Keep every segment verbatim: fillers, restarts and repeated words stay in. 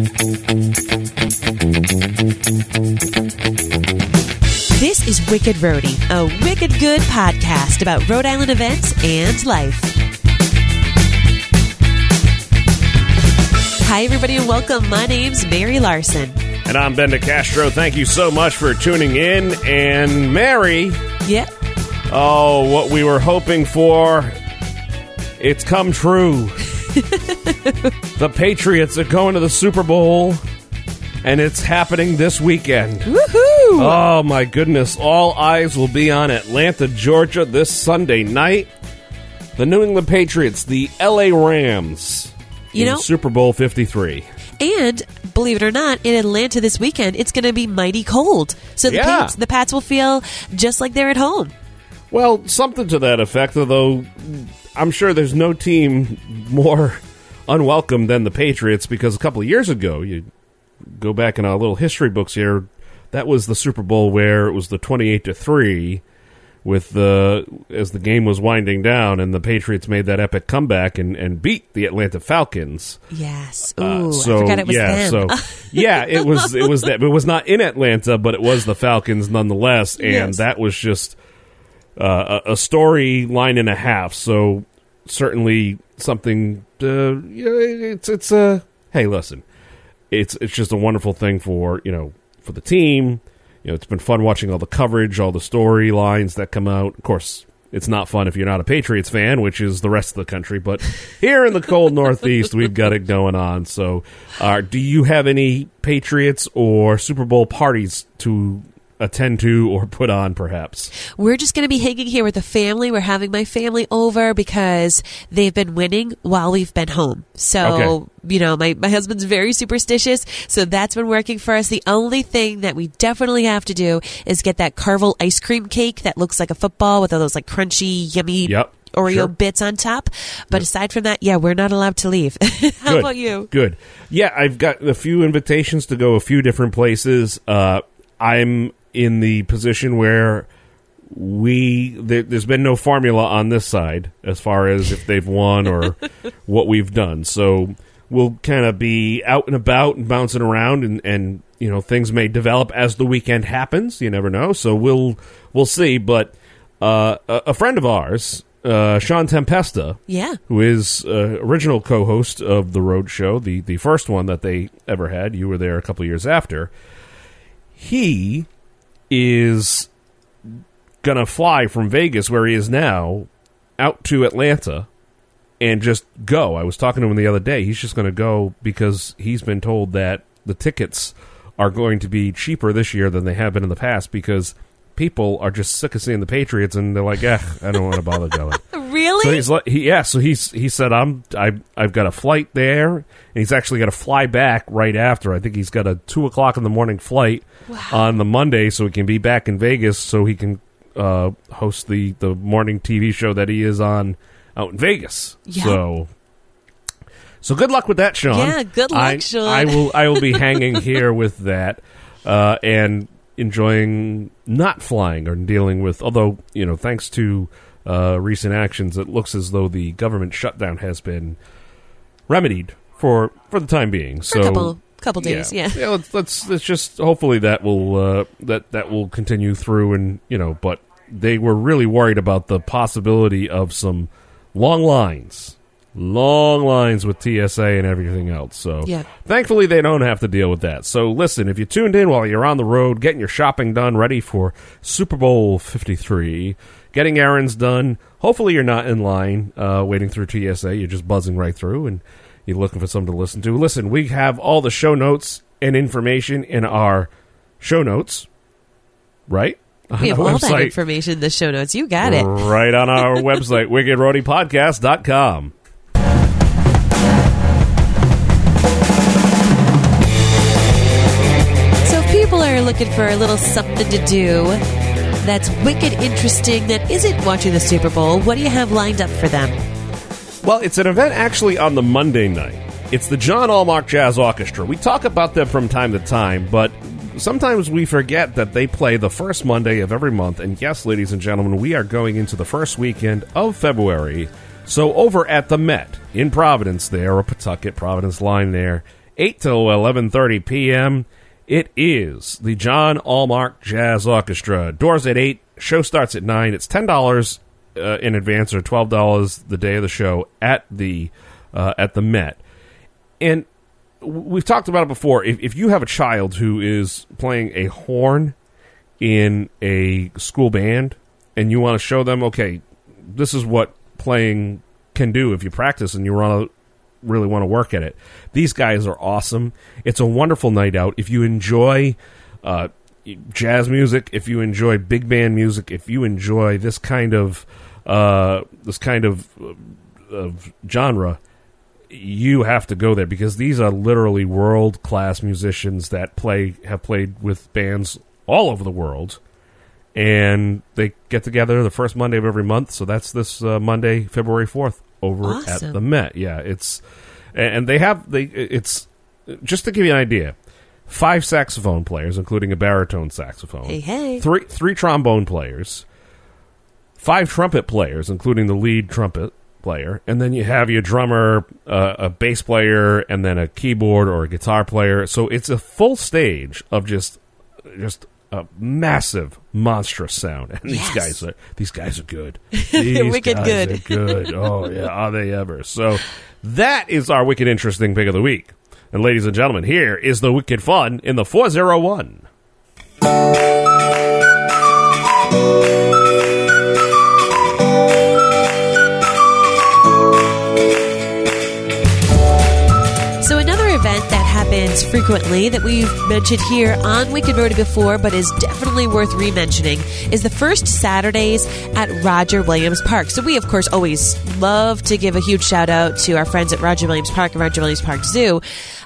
This is Wicked Roadie, a wicked good podcast about Rhode Island events and life. Hi, everybody, and welcome. My name's Mary Larson. And I'm Ben DeCastro. Thank you so much for tuning in. And Mary, yeah. oh, what we were hoping for, it's come true. The Patriots are going to the Super Bowl, and it's happening this weekend. Woohoo! Oh, my goodness. All eyes will be on Atlanta, Georgia this Sunday night. The New England Patriots, the L A Rams, you in know, Super Bowl fifty-three. And, believe it or not, in Atlanta this weekend, it's going to be mighty cold. So the, Yeah. Pats, the Pats will feel just like they're at home. Well, something to that effect, although I'm sure there's no team more unwelcome than the Patriots, because a couple of years ago, you go back in our little history books here, that was the Super Bowl where it was the twenty-eight to three with the as the game was winding down, and the Patriots made that epic comeback and, and beat the Atlanta Falcons. Yes. Ooh, Uh, so, I forgot it was yeah, them. So, yeah, it was it was that. It was not in Atlanta, but it was the Falcons nonetheless, and Yes. that was just uh, a, a storyline and a half. So certainly something. Uh, you know, it's it's a uh, hey, listen, it's it's just a wonderful thing for you know for the team. You know, it's been fun watching all the coverage, all the storylines that come out. Of course, it's not fun if you're not a Patriots fan, which is the rest of the country. But here in the cold Northeast, we've got it going on. So, uh, do you have any Patriots or Super Bowl parties to attend to or put on, perhaps? We're just going to be hanging here with the family. We're having my family over because they've been winning while we've been home. So, Okay. you know, my, my husband's very superstitious, so that's been working for us. The only thing that we definitely have to do is get that Carvel ice cream cake that looks like a football with all those like crunchy, yummy Yep. Oreo Sure. bits on top. But aside from that, yeah, we're not allowed to leave. How Good. about you? Good. Yeah, I've got a few invitations to go a few different places. Uh, I'm in the position where we there, there's been no formula on this side as far as if they've won or what we've done. So we'll kind of be out and about and bouncing around, and, and you know things may develop as the weekend happens. You never know. So we'll we'll see. But uh, a, a friend of ours, uh, Sean Tempesta, Yeah. who is uh, original co-host of the Road Show, the the first one that they ever had. You were there a couple of years after. He is going to fly from Vegas, where he is now, out to Atlanta and just go. I was talking to him the other day. He's just going to go because he's been told that the tickets are going to be cheaper this year than they have been in the past, because people are just sick of seeing the Patriots, and they're like, eh, I don't want to bother going. Really? So he's like, he, yeah. So he's he said, I'm I I've got a flight there, and he's actually got to fly back right after. I think he's got a two o'clock in the morning flight Wow. on the Monday, so he can be back in Vegas, so he can uh, host the the morning T V show that he is on out in Vegas. Yeah. So. So good luck with that, Sean. Yeah, good luck, I, Sean. I will I will be hanging here with that uh, and enjoying not flying or dealing with. Although you know, thanks to uh, recent actions, it looks as though the government shutdown has been remedied for for the time being. For so a couple, couple days, yeah. yeah. let's, let's let's just hopefully that will uh, that that will continue through, and you know, but they were really worried about the possibility of some long lines. Long lines with T S A and everything else. So Yeah. thankfully they don't have to deal with that. So listen, if you tuned in while you're on the road, getting your shopping done, ready for Super Bowl fifty-three, getting errands done, hopefully you're not in line uh, waiting through T S A. You're just buzzing right through and you're looking for something to listen to. Listen, we have all the show notes and information in our show notes, right? On We have our all that website. information in the show notes. You got it. Right on our website, wicked roadie podcast dot com. So if people are looking for a little something to do that's wicked interesting that isn't watching the Super Bowl, what do you have lined up for them? Well, it's an event actually on the Monday night. It's the John Allmark Jazz Orchestra. We talk about them from time to time, but sometimes we forget that they play the first Monday of every month. And yes, ladies and gentlemen, we are going into the first weekend of February. So over at the Met in Providence there, or Pawtucket, Providence line there, eight till eleven thirty p.m. It is the John Allmark Jazz Orchestra. Doors at eight. Show starts at nine. It's ten dollars uh, in advance or twelve dollars the day of the show at the uh, at the Met. And we've talked about it before. If, if you have a child who is playing a horn in a school band and you want to show them, okay, this is what playing can do if you practice and you want to really want to work at it. These guys are awesome. It's a wonderful night out. If you enjoy uh, jazz music, if you enjoy big band music, if you enjoy this kind of uh, this kind of, of genre, you have to go there because these are literally world class musicians that play have played with bands all over the world, and they get together the first Monday of every month. So that's this uh, Monday, February fourth, over awesome. at the Met. Yeah, it's and they have they it's just to give you an idea. Five saxophone players, including a baritone saxophone. Hey, hey. Three three trombone players. Five trumpet players, including the lead trumpet player, and then you have your drummer, uh, a bass player, and then a keyboard or a guitar player. So it's a full stage of just just a massive, monstrous sound. And yes. these guys are these guys are good. These Wicked guys good. Are good. Oh yeah, are they ever? So that is our wicked interesting pick of the week. And ladies and gentlemen, here is the wicked fun in the four oh one. So another event that happens frequently that we've mentioned here on Wicked Nerdy before, but is definitely worth re-mentioning, is the first Saturdays at Roger Williams Park. So we, of course, always love to give a huge shout-out to our friends at Roger Williams Park and Roger Williams Park Zoo.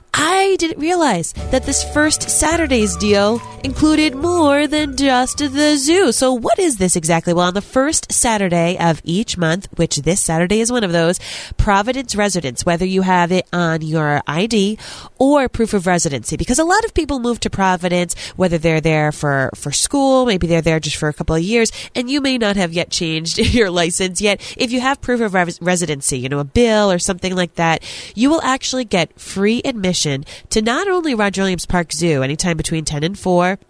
I didn't realize that this first Saturday's deal included more than just the zoo. So what is this exactly? Well, on the first Saturday of each month, which this Saturday is one of those, Providence residents, whether you have it on your I D or proof of residency, because a lot of people move to Providence, whether they're there for, for school, maybe they're there just for a couple of years, and you may not have yet changed your license yet. If you have proof of res- residency, you know, a bill or something like that, you will actually get free admission to not only Roger Williams Park Zoo anytime between ten and four,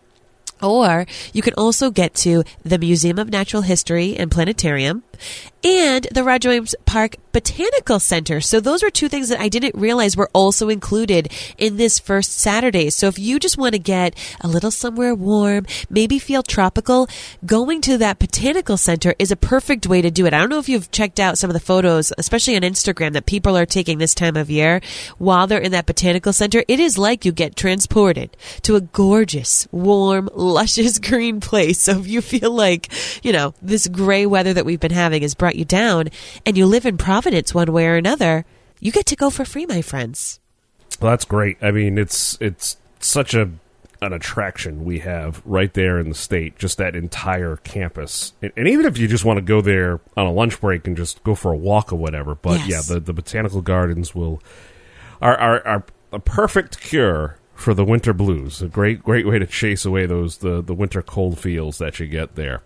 or you can also get to the Museum of Natural History and Planetarium and the Roger Williams Park Botanical Center. So those are two things that I didn't realize were also included in this first Saturday. So if you just want to get a little somewhere warm, maybe feel tropical, going to that Botanical Center is a perfect way to do it. I don't know if you've checked out some of the photos, especially on Instagram, that people are taking this time of year while they're in that Botanical Center. It is like you get transported to a gorgeous, warm, luscious green place. So if you feel like, you know, this gray weather that we've been having has brought you down and you live in Providence one way or another, you get to go for free, my friends. Well, that's great. I mean, it's it's such a an attraction we have right there in the state, just that entire campus. And, and even if you just want to go there on a lunch break and just go for a walk or whatever, but yes. yeah, the, the botanical gardens will are, are are a perfect cure for the winter blues. A great great way to chase away those the, the winter cold feels that you get there.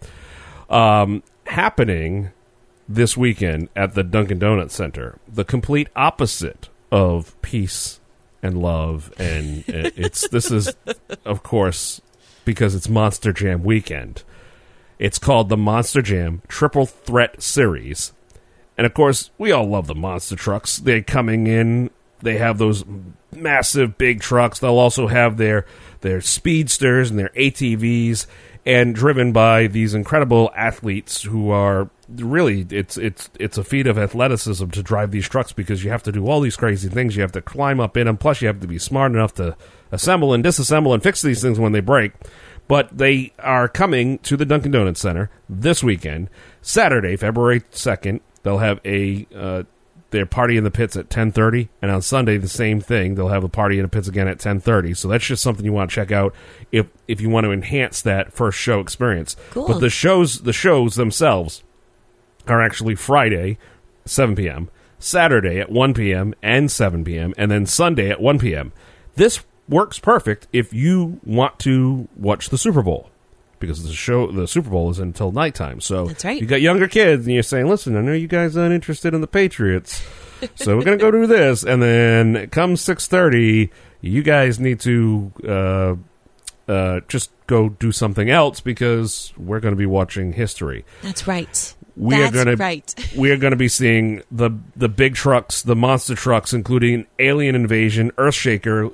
Um, happening this weekend at the Dunkin' Donuts Center, the complete opposite of peace and love, and it's this is, of course, because it's Monster Jam weekend. It's called the Monster Jam Triple Threat Series, and of course, we all love the monster trucks. They're coming in. They have those massive big trucks. They'll also have their their speedsters and their A T Vs, and driven by these incredible athletes who are really, it's it's it's a feat of athleticism to drive these trucks, because you have to do all these crazy things. You have to climb up in them, plus you have to be smart enough to assemble and disassemble and fix these things when they break. But they are coming to the Dunkin' Donuts Center this weekend, Saturday, February second. They'll have a uh, their party in the pits at ten thirty, and on Sunday the same thing. They'll have a party in the pits again at ten thirty. So that's just something you want to check out if if you want to enhance that first show experience. Cool. But the shows the shows themselves are actually Friday, seven p.m., Saturday at one p.m. and seven p.m., and then Sunday at one p.m. This works perfect if you want to watch the Super Bowl, because the show, the Super Bowl is until nighttime. So that's right. You got younger kids, and you're saying, listen, I know you guys aren't interested in the Patriots, So we're going to go do this, and then come six thirty, you guys need to uh, uh, just go do something else because we're going to be watching history. That's right. We That's are going right. to we are going to be seeing the the big trucks, the monster trucks, including Alien Invasion, Earthshaker,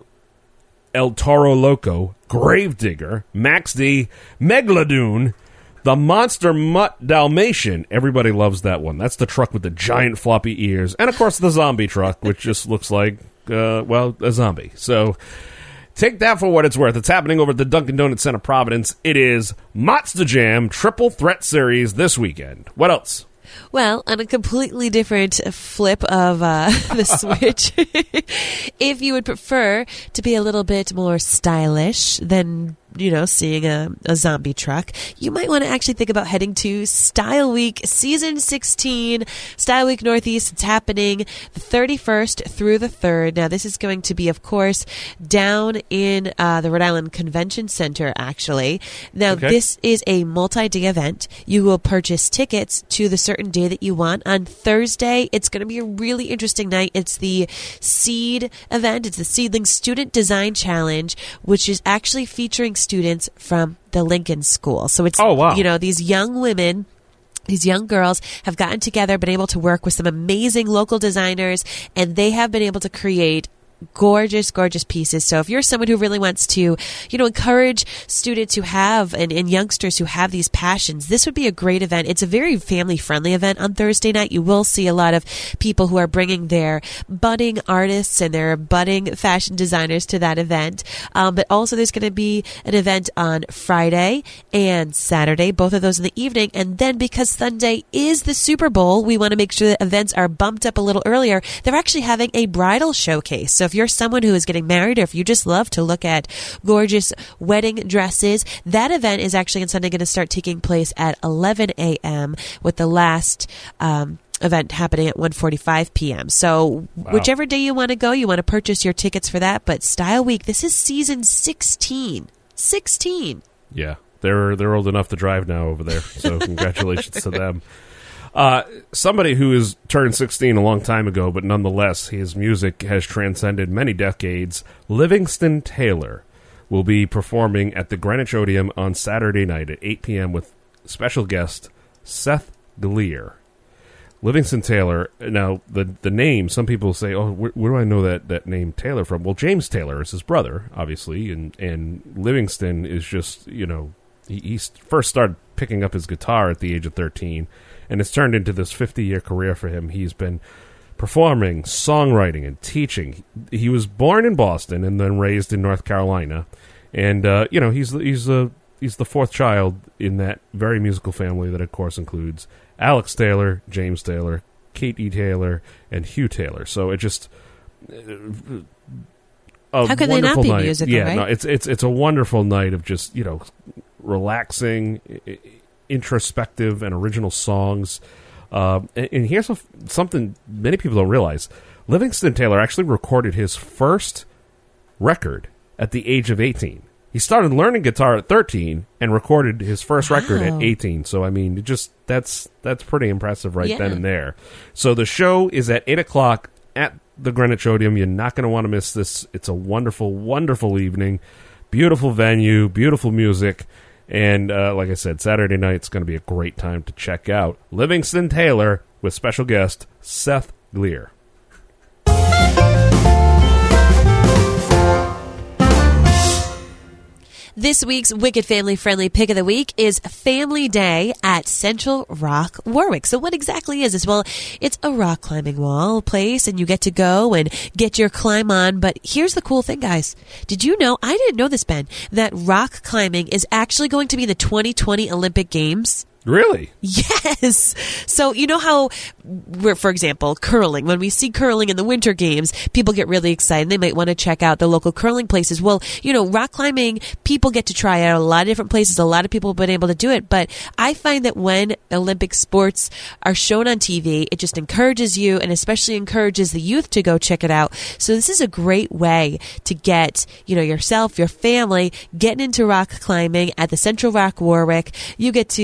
El Toro Loco, Gravedigger, Max D, Megalodon, the Monster Mutt Dalmatian. Everybody loves that one. That's the truck with the giant floppy ears, and of course the zombie truck, which just looks like uh, well a zombie. So. Take that for what it's worth. It's happening over at the Dunkin' Donuts Center Providence. It is Monster Jam Triple Threat Series this weekend. What else? Well, on a completely different flip of uh, the switch, if you would prefer to be a little bit more stylish than, you know, seeing a, a zombie truck, you might want to actually think about heading to Style Week Season sixteen. Style Week Northeast, it's happening the thirty-first through the third. Now, this is going to be, of course, down in uh, the Rhode Island Convention Center, actually. Now, okay. This is a multi-day event. You will purchase tickets to the certain day that you want. On Thursday, it's going to be a really interesting night. It's the Seed event. It's the Seedling Student Design Challenge, which is actually featuring students from the Lincoln School. So it's, oh, wow. you know, these young women, these young girls have gotten together, been able to work with some amazing local designers, and they have been able to create gorgeous, gorgeous pieces. So if you're someone who really wants to, you know, encourage students who have and, and youngsters who have these passions, this would be a great event. It's a very family-friendly event on Thursday night. You will see a lot of people who are bringing their budding artists and their budding fashion designers to that event. Um, but also there's going to be an event on Friday and Saturday, both of those in the evening. And then because Sunday is the Super Bowl, we want to make sure that events are bumped up a little earlier. They're actually having a bridal showcase. So if you're someone who is getting married, or if you just love to look at gorgeous wedding dresses, that event is actually on Sunday going to start taking place at eleven a.m. with the last um, event happening at one forty-five p.m. So wow. Whichever day you want to go, you want to purchase your tickets for that. But Style Week, this is season sixteen. sixteen. Yeah, they're they're old enough to drive now over there. So congratulations to them. Uh, somebody who has turned sixteen a long time ago, but nonetheless, his music has transcended many decades. Livingston Taylor will be performing at the Greenwich Odeum on Saturday night at eight p.m. with special guest Seth Gleer. Livingston Taylor, now, the the name, some people say, oh, where, where do I know that, that name Taylor from? Well, James Taylor is his brother, obviously, and, and Livingston is just, you know, he, he first started picking up his guitar at the age of thirteen, and it's turned into this fifty-year career for him. He's been performing, songwriting, and teaching. He was born in Boston and then raised in North Carolina. And, uh, you know, he's, he's, a, he's the fourth child in that very musical family that, of course, includes Alex Taylor, James Taylor, Katie Taylor, and Hugh Taylor. So it just... Uh, a How could they not be night. musical, yeah, right? No, it's, it's, it's a wonderful night of just, you know, relaxing, introspective, and original songs. Uh, and, and here's a, something many people don't realize. Livingston Taylor actually recorded his first record at the age of eighteen. He started learning guitar at thirteen and recorded his first wow. record at eighteen. So, I mean, it just that's that's pretty impressive right yeah. then and there. So the show is at eight o'clock at the Greenwich Odeum. You're not going to want to miss this. It's a wonderful, wonderful evening. Beautiful venue, beautiful music. And uh, like I said, Saturday night's going to be a great time to check out Livingston Taylor with special guest Seth Gleer. This week's Wicked Family Friendly Pick of the Week is Family Day at Central Rock, Warwick. So what exactly is this? Well, it's a rock climbing wall place, and you get to go and get your climb on. But here's the cool thing, guys. Did you know, I didn't know this, Ben, that rock climbing is actually going to be in the twenty twenty Olympic Games? Really? Yes. So you know how, we're, for example, curling, when we see curling in the Winter Games, people get really excited. They might want to check out the local curling places. Well, you know, rock climbing, people get to try out a lot of different places. A lot of people have been able to do it. But I find that when Olympic sports are shown on T V, it just encourages you, and especially encourages the youth to go check it out. So this is a great way to get, you know, yourself, your family, getting into rock climbing at the Central Rock Warwick. You get to try the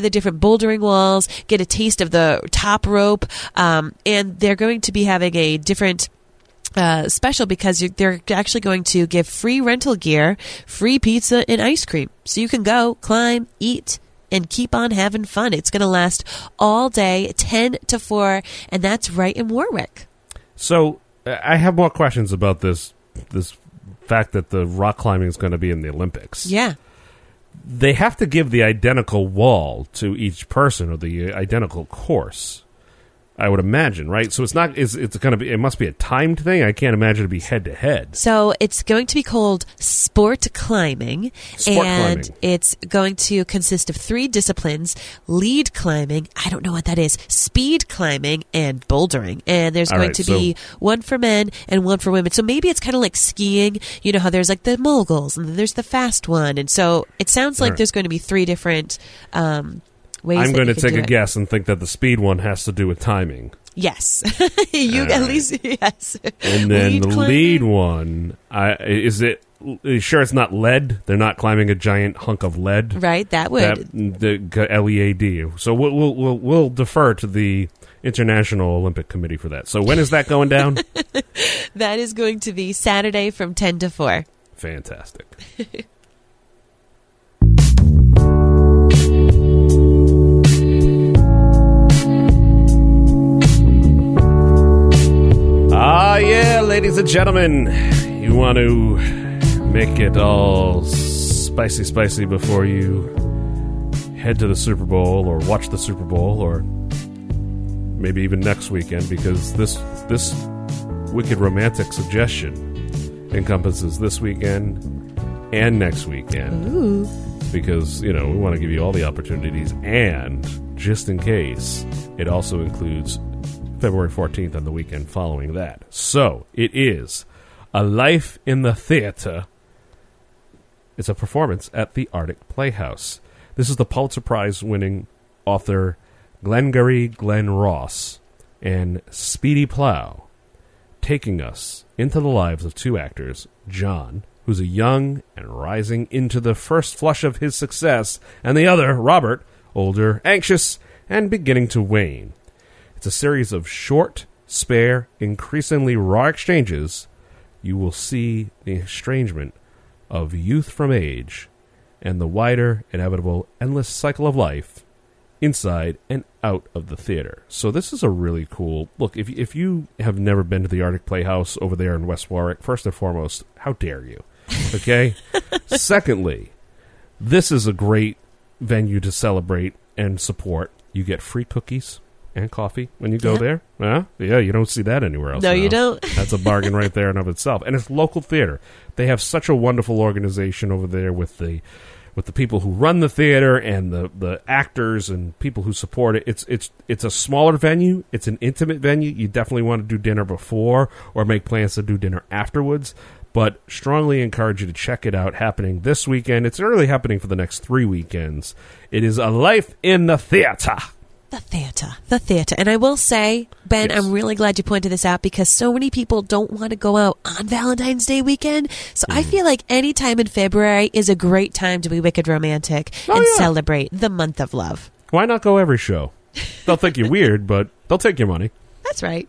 the different bouldering walls, get a taste of the top rope, um, and they're going to be having a different Uh, special because you're, they're actually going to give free rental gear, free pizza, and ice cream. So you can go, climb, eat, and keep on having fun. It's going to last all day, ten to four, and that's right in Warwick. So uh, I have more questions about this this fact that the rock climbing is going to be in the Olympics. Yeah. They have to give the identical wall to each person or the identical course, I would imagine, right? So it's not. It's, it's going to be. It must be a timed thing. I can't imagine it be head to head. So it's going to be called sport climbing, Sport and climbing. it's going to consist of three disciplines: lead climbing. I don't know what that is. Speed climbing and bouldering. And there's All going right, to so- be one for men and one for women. So maybe it's kind of like skiing. You know how there's like the moguls and then there's the fast one, and so it sounds like right. there's going to be three different. Um, Ways I'm that going you to can take do a it. guess and think that the speed one has to do with timing. Yes, you All at right. least yes. And then Lead the climbing. lead one, I, is it? Is sure it's not lead? They're not climbing a giant hunk of lead, Right, that would. That the L E A D. So we'll, we'll we'll we'll defer to the International Olympic Committee for that. So when is that going down? That is going to be Saturday from ten to four. Fantastic. Ah, yeah, ladies and gentlemen, you want to make it all spicy, spicy before you head to the Super Bowl or watch the Super Bowl or maybe even next weekend, because this this wicked romantic suggestion encompasses this weekend and next weekend. Ooh. Because, you know, we want to give you all the opportunities, and just in case, it also includes February fourteenth and the weekend following that. So, it is A Life in the Theater. It's a performance at the Arctic Playhouse. This is the Pulitzer Prize-winning author Glengarry Glen Ross and Speedy Plow taking us into the lives of two actors, John, who's a young and rising into the first flush of his success, and the other, Robert, older, anxious, and beginning to wane. It's a series of short, spare, increasingly raw exchanges. You will see the estrangement of youth from age and the wider, inevitable, endless cycle of life inside and out of the theater. So this is a really cool look. If if you have never been to the Arctic Playhouse over there in West Warwick, first and foremost, how dare you? Okay. Secondly, this is a great venue to celebrate and support. You get free cookies and coffee when you go Yeah. there. Huh? Yeah, you don't see that anywhere else. No, now. you don't. That's a bargain right there in of itself. And it's local theater. They have such a wonderful organization over there with the with the people who run the theater and the, the actors and people who support it. It's it's it's a smaller venue. It's an intimate venue. You definitely want to do dinner before or make plans to do dinner afterwards. But strongly encourage you to check it out, happening this weekend. It's really happening for the next three weekends. It is A Life in the Theater. The theater. The theater. And I will say, Ben, Yes. I'm really glad you pointed this out because so many people don't want to go out on Valentine's Day weekend. So Mm. I feel like any time in February is a great time to be wicked romantic Oh, and yeah. celebrate the month of love. Why not go every show? They'll think you're weird, but they'll take your money. That's right.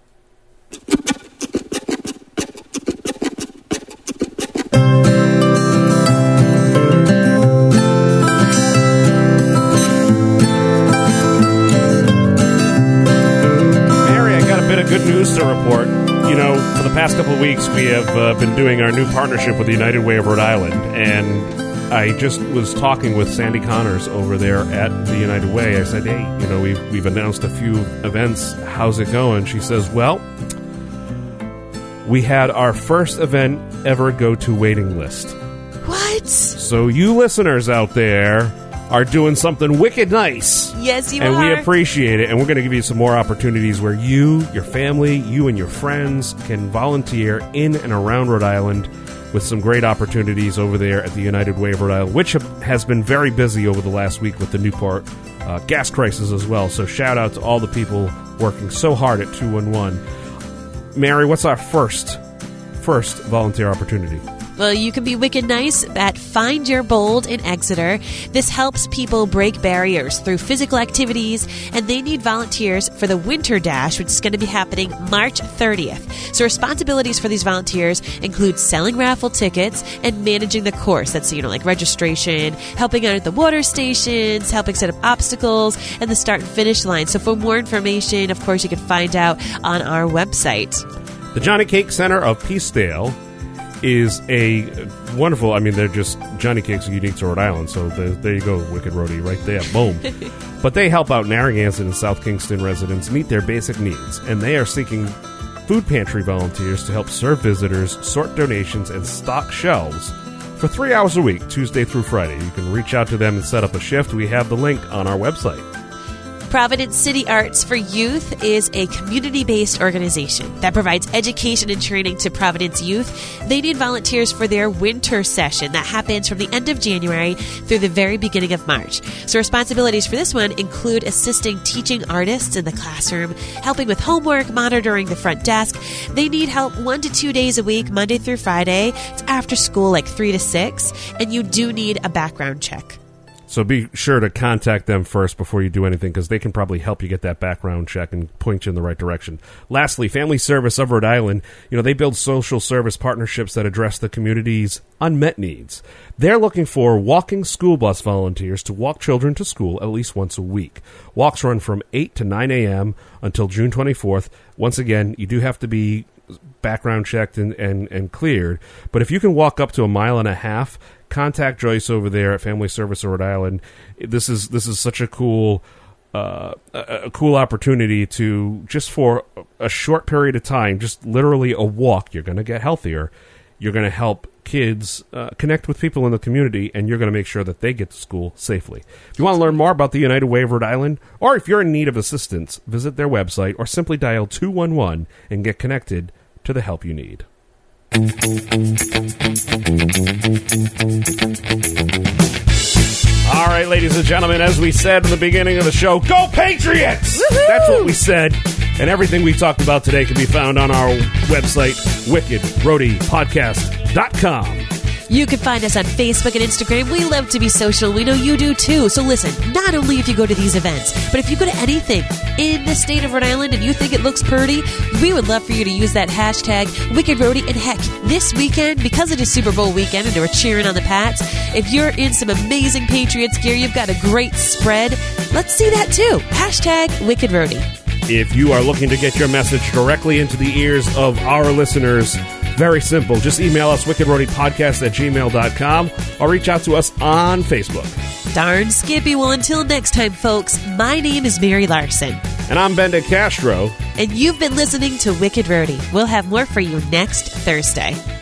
Mary, I got a bit of good news to report. You know, for the past couple of weeks, we have uh, been doing our new partnership with the United Way of Rhode Island, and I just was talking with Sandy Connors over there at the United Way. I said, hey, you know, we've, we've announced a few events. How's it going? She says, well, we had our first event ever go to waiting list. What? So you listeners out there are doing something wicked nice. Yes, you and are. we appreciate it, and we're going to give you some more opportunities where you, your family, you and your friends can volunteer in and around Rhode Island with some great opportunities over there at the United Way of Rhode Island, which has been very busy over the last week with the Newport uh, gas crisis as well. So shout out to all the people working so hard at two one one. Mary, what's our first first volunteer opportunity? Well, you can be wicked nice at Find Your Bold in Exeter. This helps people break barriers through physical activities, and they need volunteers for the Winter Dash, which is going to be happening March thirtieth. So responsibilities for these volunteers include selling raffle tickets and managing the course. That's, you know, like registration, helping out at the water stations, helping set up obstacles, and the start and finish line. So for more information, of course, you can find out on our website. The Johnny Cake Center of Peacedale is a wonderful, I mean, they're just, Johnny Cakes are unique to Rhode Island, so there, there you go, Wicked Roadie, right there, boom. But they help out Narragansett and South Kingston residents meet their basic needs, and they are seeking food pantry volunteers to help serve visitors, sort donations, and stock shelves for three hours a week, Tuesday through Friday. You can reach out to them and set up a shift. We have the link on our website. Providence City Arts for Youth is a community-based organization that provides education and training to Providence youth. They need volunteers for their winter session that happens from the end of January through the very beginning of March. So responsibilities for this one include assisting teaching artists in the classroom, helping with homework, monitoring the front desk. They need help one to two days a week, Monday through Friday. It's after school, like three to six, and you do need a background check. So be sure to contact them first before you do anything, because they can probably help you get that background check and point you in the right direction. Lastly, Family Service of Rhode Island, you know, they build social service partnerships that address the community's unmet needs. They're looking for walking school bus volunteers to walk children to school at least once a week. Walks run from eight to nine a.m. until June twenty-fourth. Once again, you do have to be background checked and, and, and cleared, but if you can walk up to a mile and a half, contact Joyce over there at Family Service of Rhode Island. This is this is such a cool uh, a, a cool opportunity to, just for a short period of time, just literally a walk. You're going to get healthier. You're going to help kids uh, connect with people in the community, and you're going to make sure that they get to school safely. If you want to learn more about the United Way of Rhode Island, or if you're in need of assistance, visit their website or simply dial two one one and get connected to the help you need. All right, ladies and gentlemen, as we said in the beginning of the show, go Patriots! Woo-hoo! That's what we said. And everything we talked about today can be found on our website, wicked roadie podcast dot com. You can find us on Facebook and Instagram. We love to be social. We know you do too. So listen, not only if you go to these events, but if you go to anything in the state of Rhode Island and you think it looks pretty, we would love for you to use that hashtag Wicked Roadie. And heck, this weekend, because it is Super Bowl weekend and we're cheering on the Pats, if you're in some amazing Patriots gear, you've got a great spread, let's see that too. Hashtag Wicked Roadie. If you are looking to get your message directly into the ears of our listeners, very simple. Just email us, wicked roadie podcast at gmail dot com, or reach out to us on Facebook. Darn Skippy. Well, until next time, folks, my name is Mary Larson. And I'm Ben DeCastro. And you've been listening to Wicked Roadie. We'll have more for you next Thursday.